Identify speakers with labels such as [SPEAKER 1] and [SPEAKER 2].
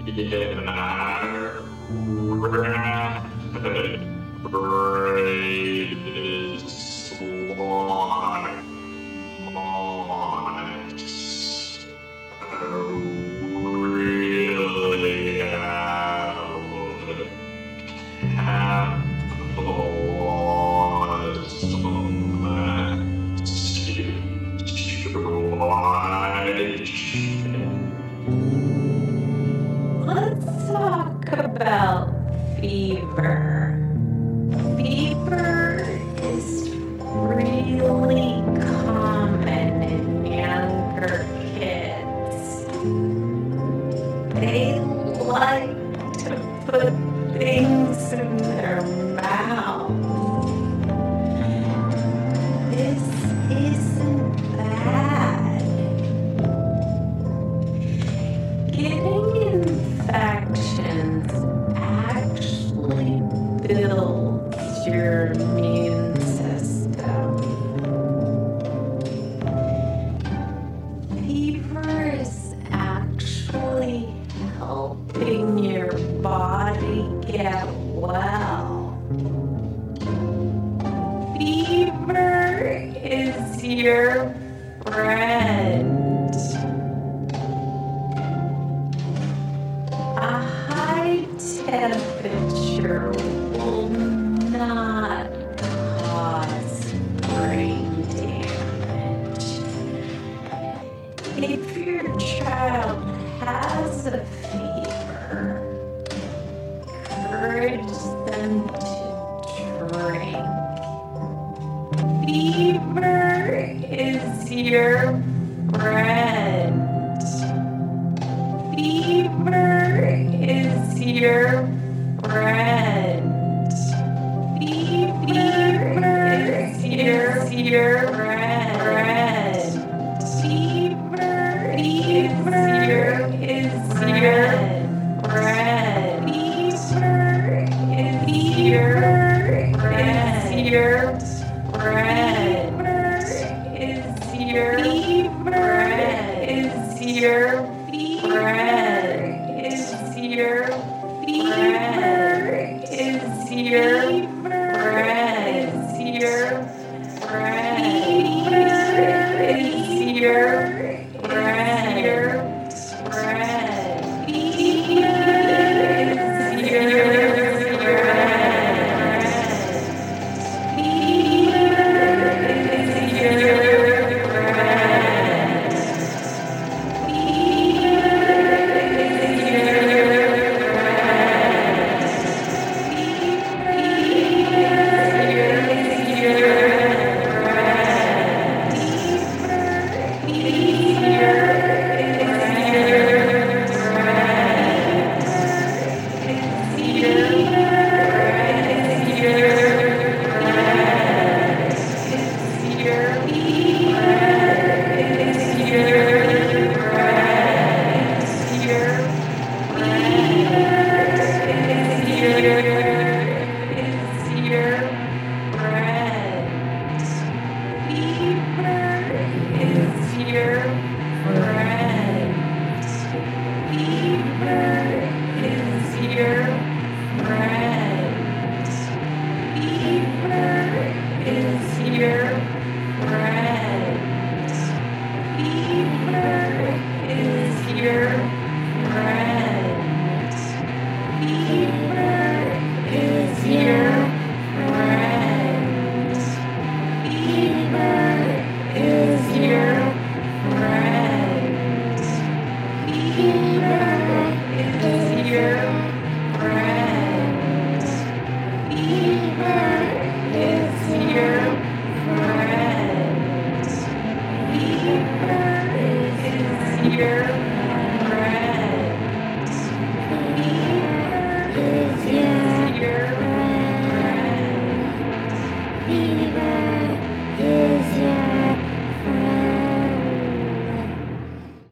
[SPEAKER 1] in our rapid race launch really have capitalized situation.
[SPEAKER 2] Let's talk about fever. Fever is really common in younger kids. They like to put things in their mouth. This isn't bad. Getting infections actually builds your immune system. Fever is actually helping your body get well. Fever is your friend. A high temperature will not cause brain damage. If your child has a fever, encourage them to drink. Fever is your friend. Fever is your friend. Fever is your friend. Fever is your friend. Fever is your friend. Fever is your friend. Is your friend. Is your fever is your friend. Is your friend. Fever is your friend. Your friend. Fever is your friend. Fever is your friend. Fever